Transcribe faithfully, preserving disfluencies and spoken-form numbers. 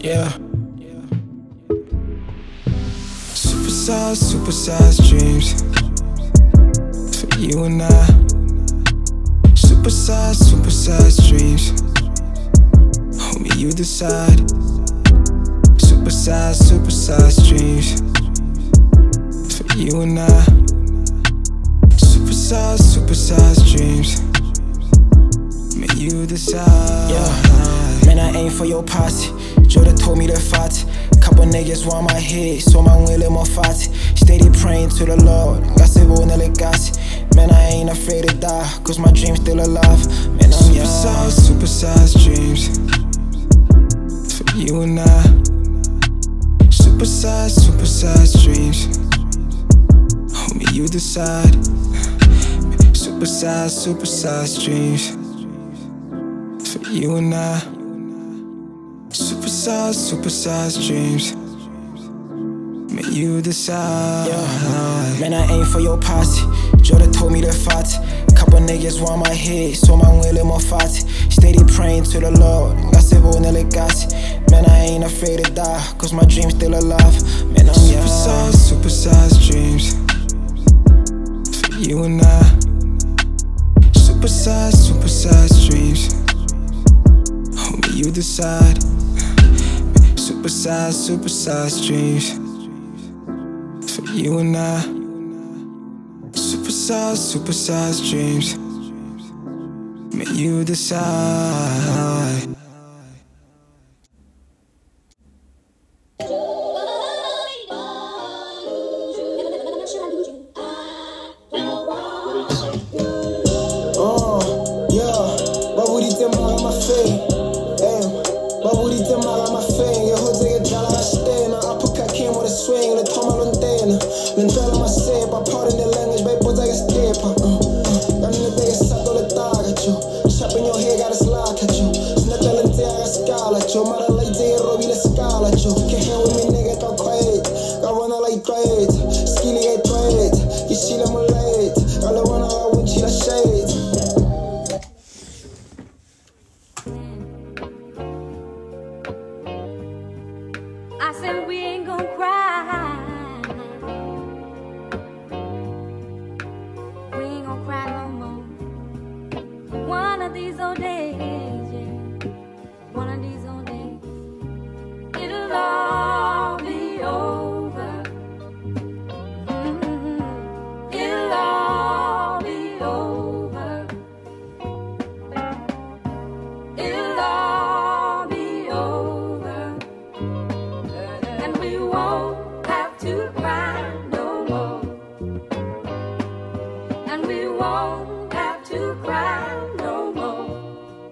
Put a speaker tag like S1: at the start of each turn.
S1: Yeah. Supersized, supersized dreams for you and I. Supersized, supersized dreams. Homie, you decide. Supersized, supersized dreams for you and I. Supersized, supersized dreams. May you decide. Yeah, man, I aim for your posse. Jordan told me to fight. Couple niggas want my head, so my will more fight. Steady praying to the Lord. Gazebo nelegasi. Man, I ain't afraid to die, cause my dream's still alive. Man, I'm supersized, supersized dreams for you and I. Supersized, supersized dreams. Homie, you decide. Supersized, supersized dreams for you and I. Supersized, supersized dreams. May you decide. Yeah. Man, I aim for your posse. Jordan told me to fight. Couple niggas want my head, so my will more fight. Steady praying to the Lord. Gazebo nelegasi. Man, I ain't afraid to die, cause my dream's still alive. Man, I'm supersized, supersized dreams for you and I. Supersized, supersized dreams. Homie, you decide. Supersized, supersized dreams for you and I. Supersized, supersized dreams. May you decide.
S2: Oh, yeah, baburi temara mafei, eh, baburi temara mafei. Eu rodei a jala astena, apuka came with a swing, the toma lontena. Lentela ma sepa, part in the language, babe, boys I get stepa. Got in the day, sato le taga, cho. Shop in your head, got a slide, cho. Snetta lentea, got scala, cho. Mara light, they robi le scala, cho. Can't hang with me, nigga, got quiet. Got one like quiet, skilly get quiet. You see them late, got the one I win, she la shade.
S3: I said we ain't gon' cry. We ain't gon' cry no more. One of these old days, yeah. One of these old days, it'll all be over. Mm-hmm. It'll all be over. It'll all be over. And we won't have to cry no more. And we won't